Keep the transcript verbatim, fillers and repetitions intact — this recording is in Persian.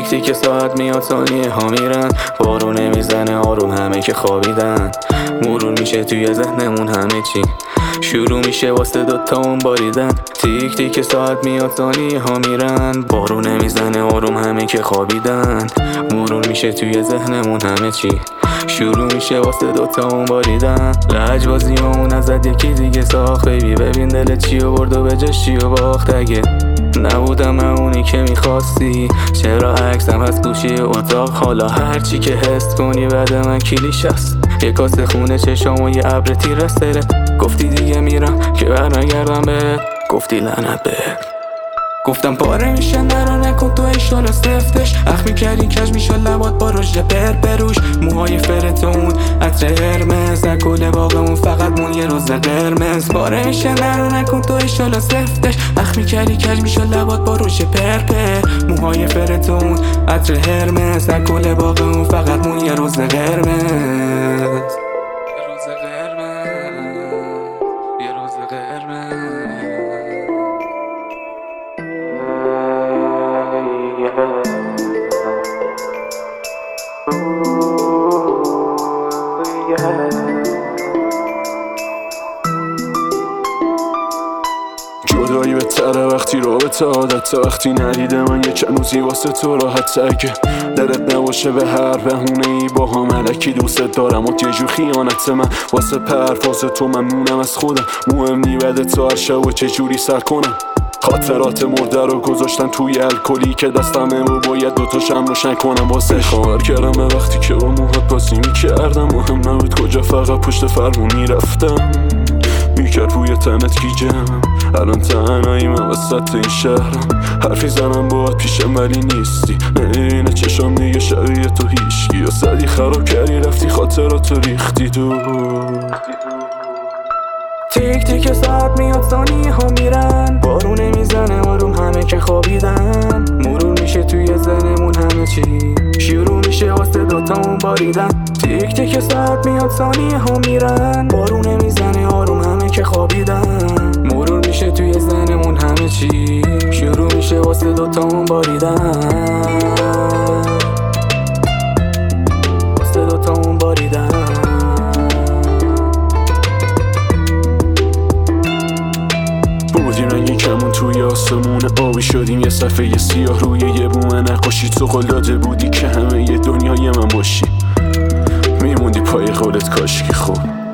تیک تیک ساعت میاد ثانیه ها میرن، بارون نمیزنه آروم همه که خوابیدن. مرور میشه توی ذهنمون همه چی، شروع میشه واسه دوتامون باریدن. تیک تیک ساعت میاد ثانیه ها میرن، بارون نمیزنه آروم همه که خوابیدن. مرور میشه توی ذهنمون همه چی، شروع میشه واسه دوتامون باریدن. لجبازیمون ازت یکی دیگه ساخت بیبی، ببین دلت چی و برد و به جاش چی و باخت. اگه نبودم من اونی که میخواستی، چرا عکسم هست گوشی اتاق؟ حالا هرچی که حس کنی بعد من کلیش هست. یه کاسه خونه چشام و یه ابر تیر از دلت. گفتی دیگه میرم که برنگردم بهت، گفتی لعنت بهت. گفتم پاره میشه نرا نکن تو ایشالا سفتش، اخ میکردی کج میشه لبات با رژه پر بروش. موهای فرتون عطر هرمز، گل باغمون فقط مون یه روز قرمز. پاره میشه نرا نکن تو ایشالا سفتش، اخ میکردی کج میشه لبات با رژه پر پر. موهای فرتون عطر هرمز، گل باغمون فقط مون یه روز قرمز. یه روز قرمز، یه روز قرمز. جدایی بهتره وقتی رابطه عادت، وقتی ندیده من یه چند روزی واسه تو راحت. اگه دلت نباشه به هر بهونه ای با هم علکی دوست دارم و یه جور خیانت من واسه پرواز تو ممنونم از خودم. مهم نی بعد تو هر شب و چجوری سر کنم. خاطرات مرده رو گذاشتن توی الکلی که دستمه و باید دوتاشم روشن کنم. واسه خواهر کردم وقتی که با موهات بازی میکردم، مهم نبود کجا فقط پشت فرمون میرفتم. میکرد روی تنت گیجم، الان تنهایی من وسط این شهرم. حرفی زنم باید پیشم ولی نیستی، نمیبینه چشام دیگه شبیه تو هیشگی. یا زدی خراب کردی رفتی خاطراتو ریختی دور. تیک تیک ساعت میاد ثانیه ها میرن، بارون نمیزنه آروم همه که خوابیدن. مرور میشه توی ذهنمون همه چی، شروع میشه واسه دوتامون باریدن. تیک تیک ساعت میاد ثانیه ها میرن، بارون نمیزنه آروم همه که خوابیدن. مرور میشه توی ذهنمون همه چی، شروع میشه واسه دوتامون باریدن. واسه دوتامون باریدن. بودیم رنگی کمون توی آسمون آبی، شدیم یه صفحه سیاه روی یه بوم نقاشی. تو قول داده بودی که همه یه دنیای من باشی، میموندی پای قولت کاشکی خوب.